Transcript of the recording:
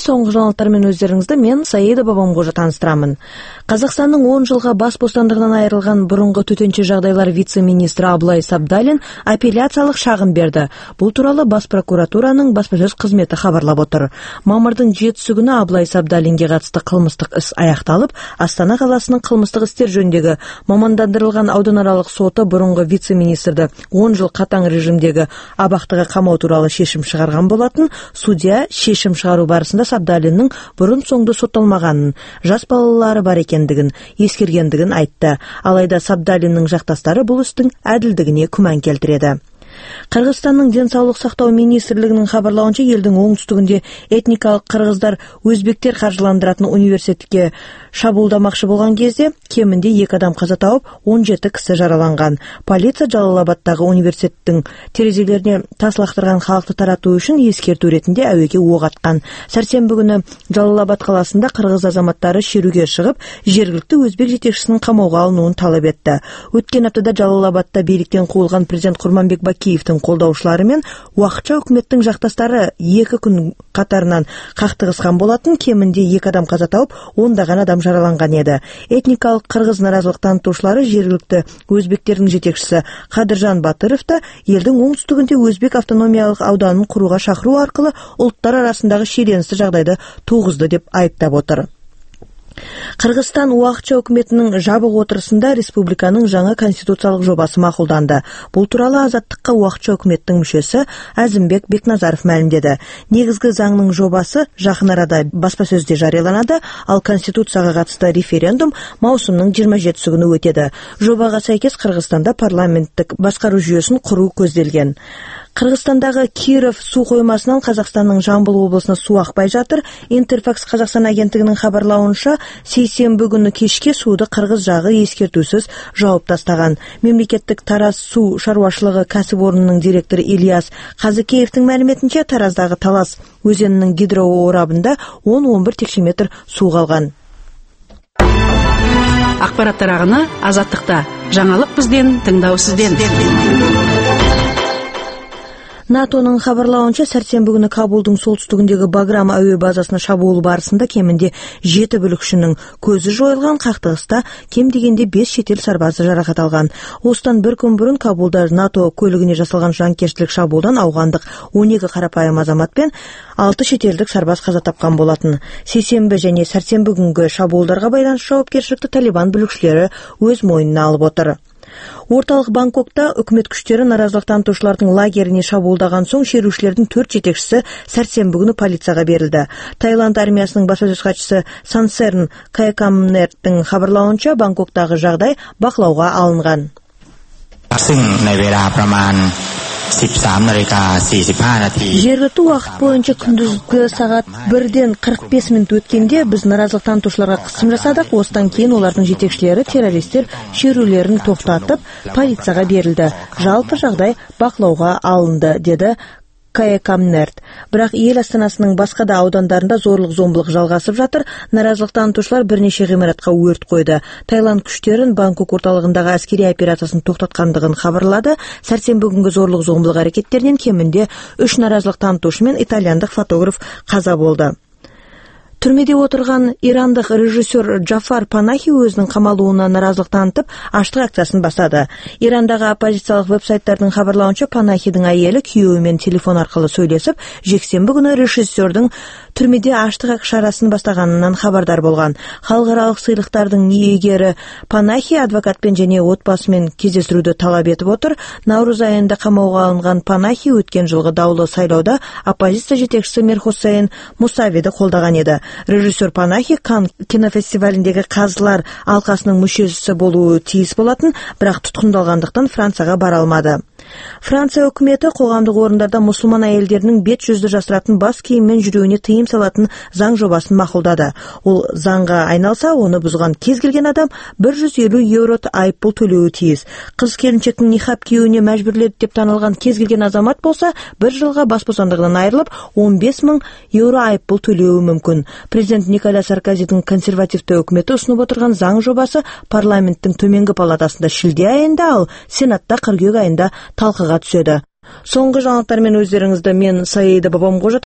Соңғы жаңалықтармен өздеріңізді мен Саида Бабамқожа таныстырамын. Қазақстанның 10 жылға бас бостандығынан айырылған бұрынғы төтенше жағдайлар вице-министрі Абылай Сабдалин апелляциялық шағым берді. Бұл туралы бас прокуратураның баспасөз қызметі хабарлап отыр. Мамырдың 7-сі күні Абылай Сабдалинге қатысты қылмыстық іс аяқталып, Астана қаласының қылмыстық істер жөніндегі мамандандырылған ауданаралық соты бұрынғы вице-министрді 10 жыл қатаң режимдегі абақтыға қамау туралы шешім шығарған болатын. Судья шешім шығару барысында Сабдалиннің бұрын соңды сотталмағанын, жас балалары бар екендігін ескергендігін айтты. Алайда Сабдалиннің жақтастары бұл істің әділдігіне күмән келтіреді. Қырғызстанның денсаулық сақтау министрлігінің хабарлауынша, елдің оңтүстігінде этникалық қырғыздар өзбектер қаржыландыратын университетке шабуылдамақшы болған кезде кемінде 2 адам қаза тауып, 17 кісі жараланған. Полиция Жалал-Абадтағы университеттің терезелеріне тас лақтырған халықты тарату үшін ескерту ретінде әуеге оқ атқан. Сәрсенбі күні Жалал-Абад қаласында қырғыз азаматтары шеруге шығып, жергілікті өзбек жетекшісінің қамауға алынуын талап етті. Өткен аптада Жалал-Абадта биліктен қуылған президент Құрманбек Бакиевтің қолдаушылары мен уақытша үкіметтің жақтастары 2 күн қатарынан қақтығысқан болатын. Кемінде 2 адам қаза тауып, 10-даған адам жараланған еді. Этникалық қырғыз наразылық танытушылары жергілікті өзбектердің жетекшісі Қадыржан Батыровты елдің оңтүстігінде өзбек автономиялық ауданын құруға шақыру арқылы ұлттар арасындағы шиеленісті жағдайды туғызды деп айыптап отыр. Қырғызстан уақытша үкіметінің жабық отырысында республиканың жаңа конституциялық жобасы мақұлданды. Бұл туралы Азаттыққа уақытша үкіметтің мүшесі Әзімбек Бекназаров мәлімдеді. Негізгі заңның жобасы жақын арада баспасөзде жарияланады, ал конституцияға қатысты референдум маусымның 27-сі күні өтеді. Жобаға сәйкес Қырғызстанда парламенттік басқару жүйесін құру көзделген. Қырғызстандағы Киров су қоймасынан Қазақстанның Жамбыл облысына су ақпай жатыр. Интерфакс Қазақстан агенттігінің хабарлауынша, сейсенбі күні кешке суды қырғыз жағы ескертусіз жауып тастаған. Мемлекеттік Тараз су шаруашылығы кәсіпорнының директоры Ильяс Қазыкеевтің мәліметінше, Тараздағы Талас өзенінің гидроорабында 10-11 текшеметр су қалған. Ақпараттар ағыны Азаттықта. Жаңалық бізден, тыңдау сізден. НАТОның хабарлауынша, сәрсенбі күні Кабулдың солтүстігіндегі Баграм әуе базасына шабуыл барысында кемінде 7 бүлікшінің көзі жойылған. Қақтығыста кем дегенде 5 шетел сарбазы жарақат алған. Осыдан бір күн бұрын Кабулда НАТО көлігіне жасалған жанкештілік шабуылдан ауғандық 12 қарапайым азамат пен 6 шетелдік сарбаз қаза тапқан болатын. Сейсенбі және сәрсенбі күнгі шабуылдарға байланысты жауапкершілікті Талибан бүлікшілері өз мойнына алып отыр. Орталық Бангкокта үкімет күштері наразылық танытушылардың лагеріне шабуылдаған соң шерушілердің 4 жетекшісі сәрсенбі күні полицияға берілді. Таиланд армиясының баспасөз хатшысы Сансерн Каякамнерттің хабарлауынша, Бангкоктағы жағдай бақылауға алынған. Жергілікті уақыт бойынша күндізгі сағат 1-ден 45 минут өткенде біз наразылық танытушыларға қысым жасадық. Осыдан кейін олардың жетекшілері террористер шерулерін тоқтатып, полицияға берілді. Жалпы жағдай бақылауға алынды, деді Каякамнерт. Бірақ ел астанасының басқа да аудандарында зорлық-зомбылық жалғасып жатыр. Наразылық танытушылар бірнеше ғимаратқа өрт қойды. Таиланд күштерін Бангкок орталығындағы әскери операциясын тоқтатқандығын хабарлады. Сәрсенбі күнгі зорлық-зомбылық әрекеттерінен кемінде 3 наразылық танытушы мен итальяндық фотограф қаза болды. Түрмеде отырған ирандық режиссер Джафар Панахи өзінің қамалуына наразылық танытып, аштық акциясын бастады. Ирандағы оппозициялық веб-сайттардың хабарлауынша, Панахидің әйелі күйеуімен телефон арқылы сөйлесіп, жексенбі күні режиссердің түрмеде аштық шарасын бастағанынан хабардар болған. Халықаралық сыйлықтардың иегері Панахи адвокатпен және отбасымен кездесуді талап етіп отыр. Наурыз айында қамауға алынған Панахи өткен жылғы даулы сайлауда оппозиция жетекшісі Мирхусейн Мусавиді қолдаған еді. Режиссер Панахи Кан кинофестиваліндегі қазылар алқасының мүшесі болуы тиіс болатын, бірақ тұтқындалғандықтан Францияға бара алмады. Франция үкіметі қоғамдық орындарда мұсылман әйелдерінің бет жүзді жасыратын бас киіммен жүруіне тыйым салатын заң жобасын мақұлдады. Ол заңға айналса, оны бұзған кез келген адам 150 евро айыппұл төлеуі тиіс. Қыз келіншектің нихаб киюіне мәжбүрледі деп танылған кез келген азамат болса, 1 жылға бас бостандығынан айырылып, 15 000 евро айыппұл төлеуі мүмкін. Президент Николя Саркозидің консервативті үкіметі ұсынып отырған заң жобасы парламенттің төменгі палатасында шілде айында, ал сенатта қыркүйек айында талқыға түседі. Соңғы жаңалықтармен өздеріңізді мен Саида Бабамқожа